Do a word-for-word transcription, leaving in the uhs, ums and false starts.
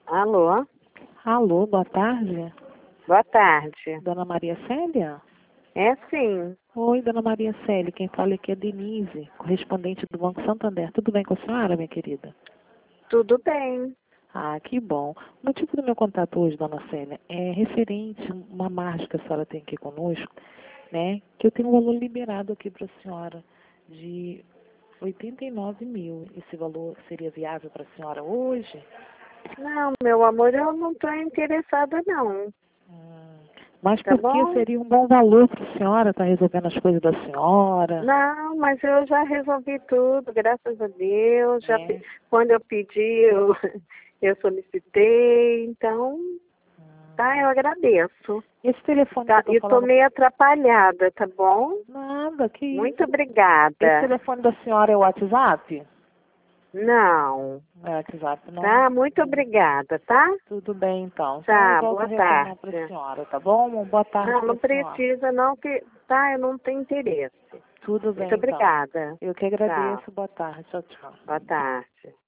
Alô? Alô, boa tarde. Boa tarde. Dona Maria Célia? É sim. Oi, Dona Maria Célia. Quem fala aqui é Denise, correspondente do Banco Santander. Tudo bem com a senhora, minha querida? Tudo bem. Ah, que bom. O motivo do meu contato hoje, Dona Célia, é referente a uma margem que a senhora tem aqui conosco, né? Que eu tenho um valor liberado aqui para a senhora de oitenta e nove mil. Esse valor seria viável para a senhora hoje? Não, meu amor, eu não estou interessada, não. Hum, Mas Tá porque bom? seria um bom valor para a senhora estar resolvendo as coisas da senhora, Não, mas eu já resolvi tudo, graças a Deus. Já, pe- né? quando eu pedi, eu, eu solicitei. Então, tá, eu agradeço. Esse telefone que eu Tá, estou e tô falando... meio atrapalhada, tá bom? Nada, que Muito isso. Esse obrigada. telefone da senhora é o WhatsApp? Não. Não é WhatsApp, não? Tá, muito obrigada, tá? Tudo bem, então. Então eu Tá, volto a boa retornar para a tarde. senhora, tá bom? Uma boa tarde Não, para não a senhora. precisa não, que tá, eu não tenho interesse. Tudo Muito bem, então. obrigada. Eu que Tchau. agradeço. Boa tarde. Tchau, tchau. Boa tarde.